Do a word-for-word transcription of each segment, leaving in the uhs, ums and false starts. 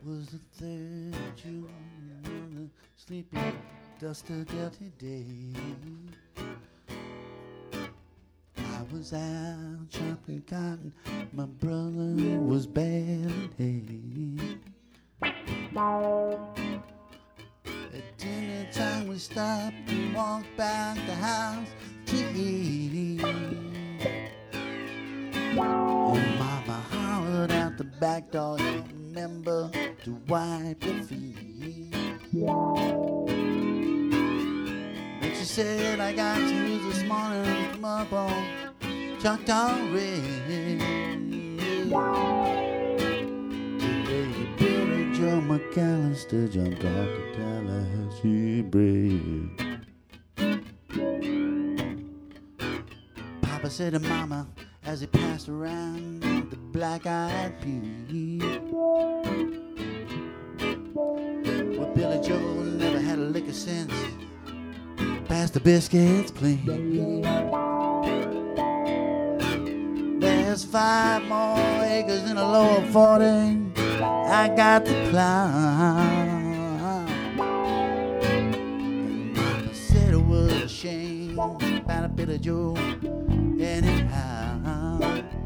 Was the third of June on a sleepy, dusty, dirty day. I was out chopping cotton, my brother was baling hay. At dinner time we stopped and walked back the house to eat. And Mama hollered out the back door, remember to wipe your feet. But she said, I got some news this morning, come up on Choctaw Red. Today Billy Joe McAllister jumped off the Tallahatchie Bridge. Papa said to Mama as he passed around the black-eyed pea, well, Billy Joe never had a lick of sense. Pass the biscuits, please. There's five more acres in the lower forty. I got to plow. And Mama said it was a shame about a Billy Joe anyhow.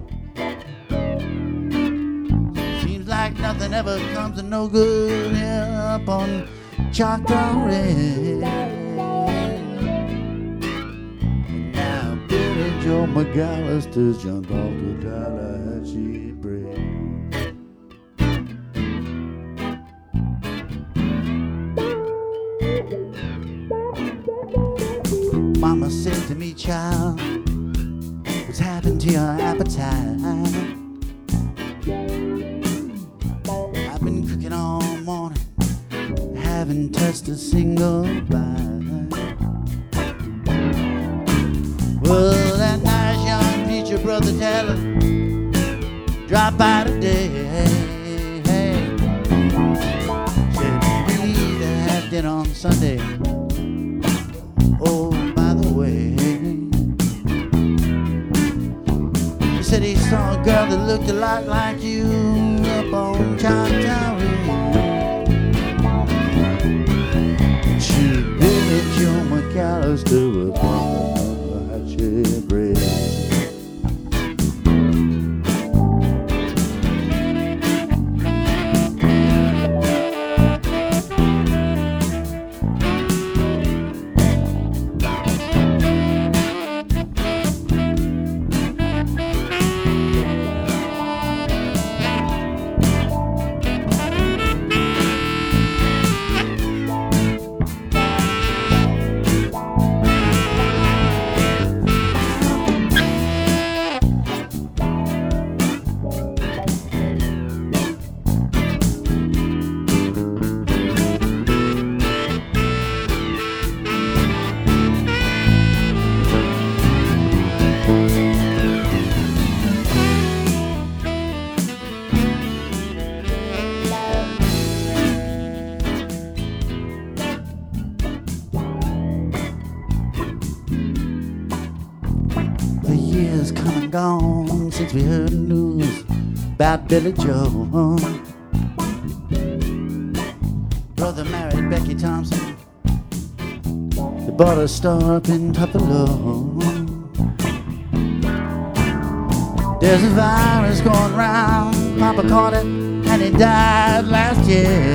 Seems like nothing ever comes to no good here up on Choctaw Red. Now Billy Joe McAllister's jumped off the Tallahatchie Bridge. Mama said to me, child, what's happened to your appetite? I've been cooking all morning, haven't touched a single bite. Well, that nice young preacher, Brother Taylor, dropped by today. Said we need to have dinner on Sunday. Oh, by the way, he said he saw a girl that looked a lot like you up on Choctaw Red. She Billy Joe McAllister was on the Tallahatchie Bridge. Years come and gone since we heard the news about Billy Joe. Brother married Becky Thompson. They bought a store up in Tupelo. There's a virus going round. Papa caught it and he died last year.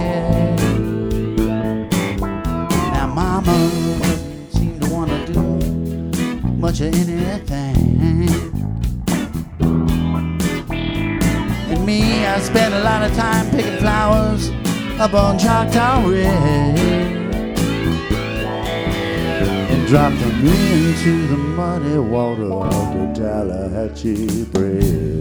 Now Mama doesn't seem to want to do much of anything. And me, I spend a lot of time picking flowers up on Choctaw Red and drop them into the muddy water of the Tallahatchie Bridge.